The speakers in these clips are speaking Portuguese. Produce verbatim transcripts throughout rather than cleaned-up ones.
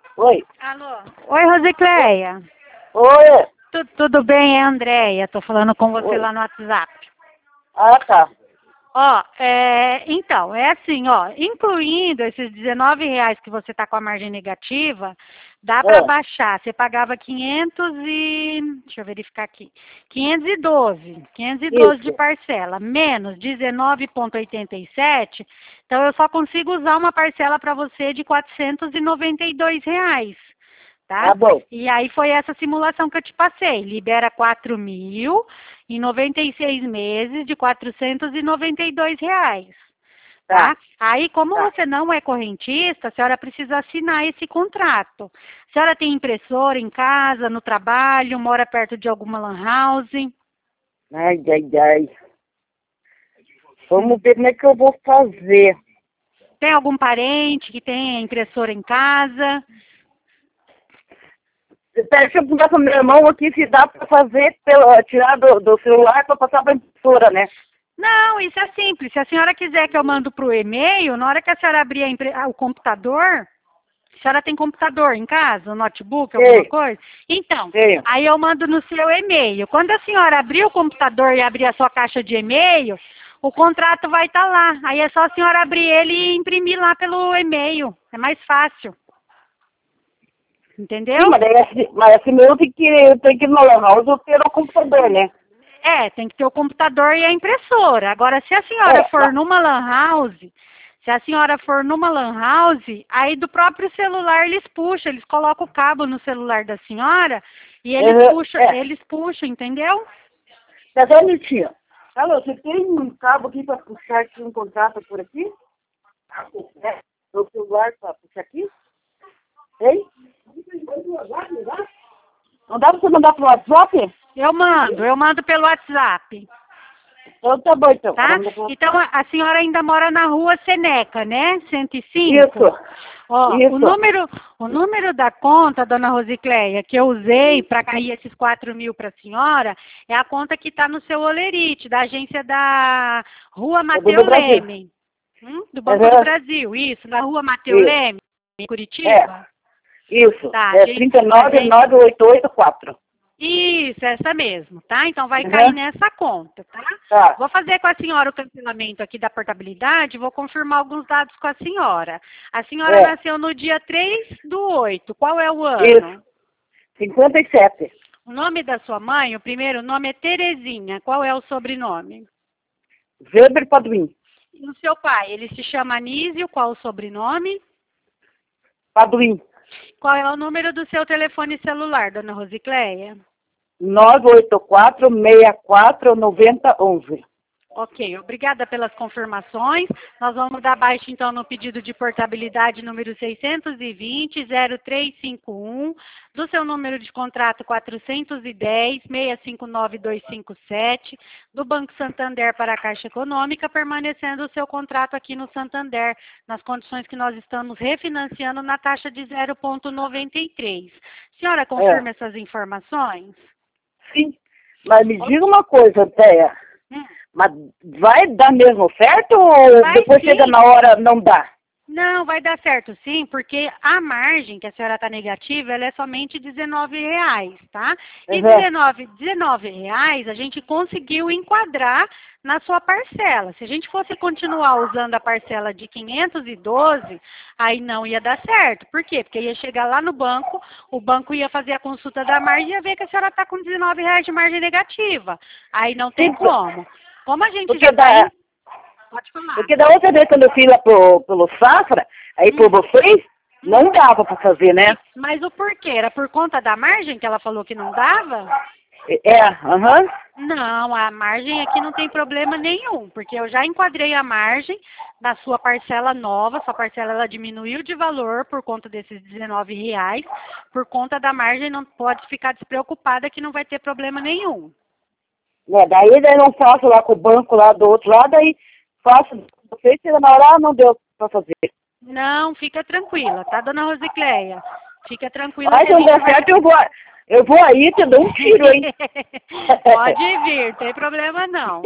Oi. Alô? Oi, Rosicléia. Oi. Tu, tudo bem? É a Andréia. Tô falando com você Oi. lá no WhatsApp. Ah, tá. Ó, é, então, é assim, ó, incluindo esses dezenove reais que você tá com a margem negativa, dá para É. baixar. Você pagava quinhentos e... Deixa eu verificar aqui. quinhentos e doze. quinhentos e doze de Isso. parcela, menos dezenove vírgula oitenta e sete. Então, eu só consigo usar uma parcela para você de quatrocentos e noventa e dois reais. Tá? Tá bom. E aí foi essa simulação que eu te passei. Libera quatro mil em noventa e seis meses de quatrocentos e noventa e dois reais. Tá? Tá. Aí, como Tá. você não é correntista, a senhora precisa assinar esse contrato. A senhora tem impressora em casa, no trabalho, mora perto de alguma lan house? Ai, ai, ai. Vamos ver como é que eu vou fazer. Tem algum parente que tenha impressora em casa? Pera, deixa eu perguntar pro meu irmão aqui se dá pra fazer, pelo, tirar do, do celular pra passar pra impressora, né? Não, isso é simples. Se a senhora quiser que eu mando para o e-mail, na hora que a senhora abrir a impre- ah, o computador, a senhora tem computador em casa, um notebook, alguma Tenho. coisa? Então, Tenho. aí eu mando no seu e-mail. Quando a senhora abrir o computador e abrir a sua caixa de e-mail, o contrato vai estar lá. Aí é só a senhora abrir ele e imprimir lá pelo e-mail. É mais fácil. Entendeu? Sim, mas, daí, assim- mas assim eu tenho que, eu tenho que ir no lan house ou ter o computador, né? É, tem que ter o computador e a impressora. Agora, se a senhora É, for mas, numa lan house, se a senhora for numa lan house, aí do próprio celular eles puxam, eles colocam o cabo no celular da senhora e eles uhum, puxam, é. eles puxam, entendeu? Tá só um minutinho. Alô, você tem um cabo aqui pra puxar aqui um contrato por aqui? É. No celular pra puxar aqui? Hein? Não dá pra você mandar pro WhatsApp? Eu mando, eu mando pelo WhatsApp, Então tá bom, então. tá? Vamos pro Então WhatsApp. a a senhora ainda mora na rua Seneca, né? cento e cinco? Isso. Ó, o Isso. número, o número da conta, dona Rosicléia, que eu usei para cair esses quatro mil para a senhora, é a conta que está no seu Olerite, da agência da Rua É do Mateu do Brasil. Leme, hum? do Banco do Uhum. Brasil, isso, na Rua Mateu Isso. Leme, em É. Curitiba. Isso. Tá, a É gente, trinta e a nove gente, nove oito oito quatro. isso, essa mesmo, tá? Então vai cair Uhum. nessa conta, tá? Tá. Vou fazer com a senhora o cancelamento aqui da portabilidade, vou confirmar alguns dados com a senhora. A senhora É. nasceu no dia três do oito, qual é o Isso. ano? cinquenta e sete. O nome da sua mãe, o primeiro nome é Terezinha, qual é o sobrenome? Weber Paduim. E o seu pai, ele se chama Anísio, qual o sobrenome? Paduim. Qual é o número do seu telefone celular, dona Rosicléia? nove oito quatro, seis quatro, nove zero um um. Ok, obrigada pelas confirmações. Nós vamos dar baixa, então, no pedido de portabilidade número seiscentos e vinte, zero três cinco um, do seu número de contrato quatrocentos e dez, seis cinco nove dois cinco sete, do Banco Santander para a Caixa Econômica, permanecendo o seu contrato aqui no Santander, nas condições que nós estamos refinanciando na taxa de zero vírgula noventa e três. Senhora, confirma É. essas informações? Sim. Mas me diga uma coisa, Teia. Hum. Mas vai dar mesmo certo ou Vai depois chega sim. na hora não dá? Não, vai dar certo sim, porque a margem que a senhora está negativa, ela é somente dezenove reais, tá? E Uhum. dezenove, dezenove reais a gente conseguiu enquadrar na sua parcela. Se a gente fosse continuar usando a parcela de quinhentos e doze, aí não ia dar certo. Por quê? Porque ia chegar lá no banco, o banco ia fazer a consulta da margem e ia ver que a senhora está com dezenove reais de margem negativa. Aí não tem Sim, como. Como a gente porque já está da, em... Pode falar. porque da outra vez quando eu fui lá pro, pelo Safra, aí por Hum. vocês, não dava pra fazer, né? Mas o porquê? Era por conta da margem que ela falou que não dava? É, aham. Não, a margem aqui não tem problema nenhum, porque eu já enquadrei a margem da sua parcela nova, sua parcela ela diminuiu de valor por conta desses dezenove reais, por conta da margem não pode ficar despreocupada que não vai ter problema nenhum. É, daí daí eu não faço lá com o banco lá do outro lado, aí faço vocês, chega na hora, ah, não deu pra fazer. Não, fica tranquila, tá, dona Rosicléia? Fica tranquila Mas que se a não gente der vai... certo, eu vou, Eu vou aí te dou um tiro, hein? Pode vir, tem problema não.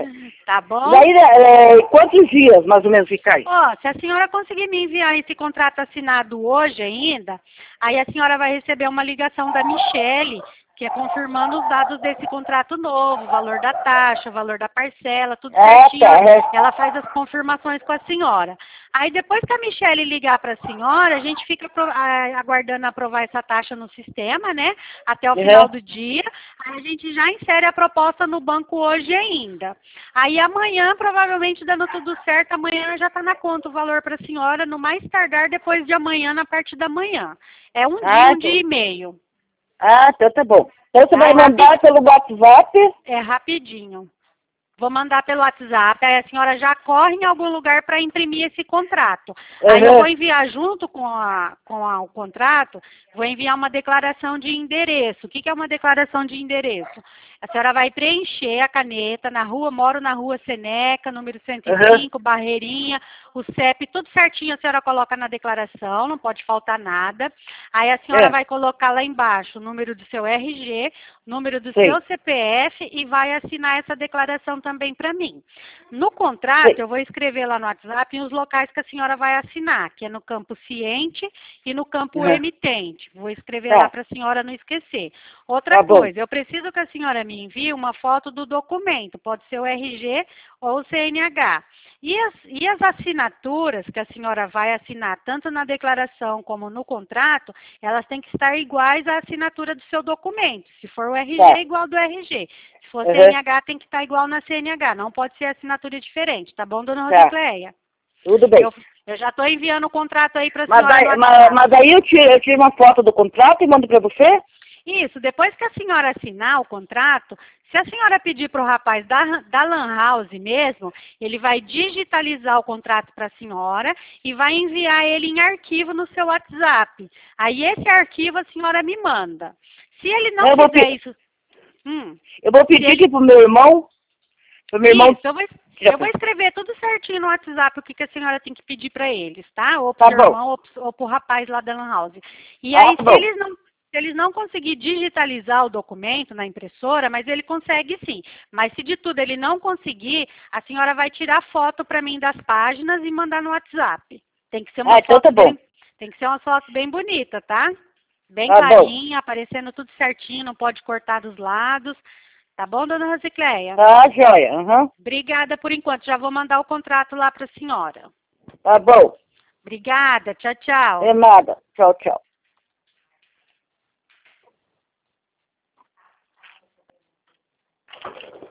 Tá bom? Daí, é, quantos dias mais ou menos fica aí? Ó, se a senhora conseguir me enviar esse contrato assinado hoje ainda, aí a senhora vai receber uma ligação da Michele, que é confirmando os dados desse contrato novo, o valor da taxa, o valor da parcela, tudo Ah, certinho. tá, é. Ela faz as confirmações com a senhora. Aí depois que a Michele ligar para a senhora, a gente fica pro- a- aguardando aprovar essa taxa no sistema, né? Até o Uhum. final do dia. Aí a gente já insere a proposta no banco hoje ainda. Aí amanhã, provavelmente dando tudo certo, amanhã já está na conta o valor para a senhora, no mais tardar depois de amanhã, na parte da manhã. É um Ah, dia, um então. dia e meio. Ah, então tá bom. Então você Tá, vai é mandar rapi- pelo WhatsApp? É rapidinho. Vou mandar pelo WhatsApp, aí a senhora já corre em algum lugar para imprimir esse contrato. Aí eu Uhum. vou enviar junto com, a, com a- o contrato, vou enviar uma declaração de endereço. O que, que é uma declaração de endereço? A senhora vai preencher a caneta na rua, moro na rua Seneca, número cento e cinco, Barreirinha, o C E P, tudo certinho a senhora coloca na declaração, não pode faltar nada. Aí a senhora É. vai colocar lá embaixo o número do seu R G, número do Sim. seu C P F e vai assinar essa declaração também para mim. No contrato, Sim. eu vou escrever lá no WhatsApp os locais que a senhora vai assinar, que é no campo ciente e no campo Uhum. emitente. Vou escrever Tá. lá para a senhora não esquecer. Outra Tá bom. coisa, eu preciso que a senhora me envie uma foto do documento, pode ser o R G ou o C N H. E as, e as assinaturas que a senhora vai assinar, tanto na declaração como no contrato, elas têm que estar iguais à assinatura do seu documento. Se for o R G, Tá. igual do R G. Se for Uhum. C N H, tem que estar igual na C N H. Não pode ser assinatura diferente, tá bom, dona Tá. Rosicléia? Tudo bem. Eu, eu já estou enviando o contrato aí para a Mas, senhora aí, no mas, WhatsApp. mas aí eu tiro, eu tiro uma foto do contrato e mando pra você? Isso, depois que a senhora assinar o contrato, se a senhora pedir para o rapaz da, da Lan House mesmo, ele vai digitalizar o contrato para a senhora e vai enviar ele em arquivo no seu WhatsApp. Aí esse arquivo a senhora me manda. Se ele não Eu vou fizer pe- isso... Hum, Eu vou se pedir ele... aqui pro meu irmão. Pro meu irmão. Isso, eu vou, Já eu vou escrever tudo certinho no WhatsApp o que, que a senhora tem que pedir para eles, tá? Ou Tá para o seu bom. irmão ou, pro- ou para o rapaz lá da Lan House. E Tá aí, se bom. eles não, se eles não conseguirem digitalizar o documento na impressora, mas ele consegue sim. Mas se de tudo ele não conseguir, a senhora vai tirar foto para mim das páginas e mandar no WhatsApp. Tem que ser uma Ah, então foto tá bom. bem, tem que ser uma foto bem bonita, tá? Bem Tá bom. clarinha, aparecendo tudo certinho, não pode cortar dos lados. Tá bom, dona Rosicléia? Tá, joia. Aham. Obrigada por enquanto. Já vou mandar o contrato lá para a senhora. Tá bom. Obrigada. Tchau, tchau. É nada. Tchau, tchau.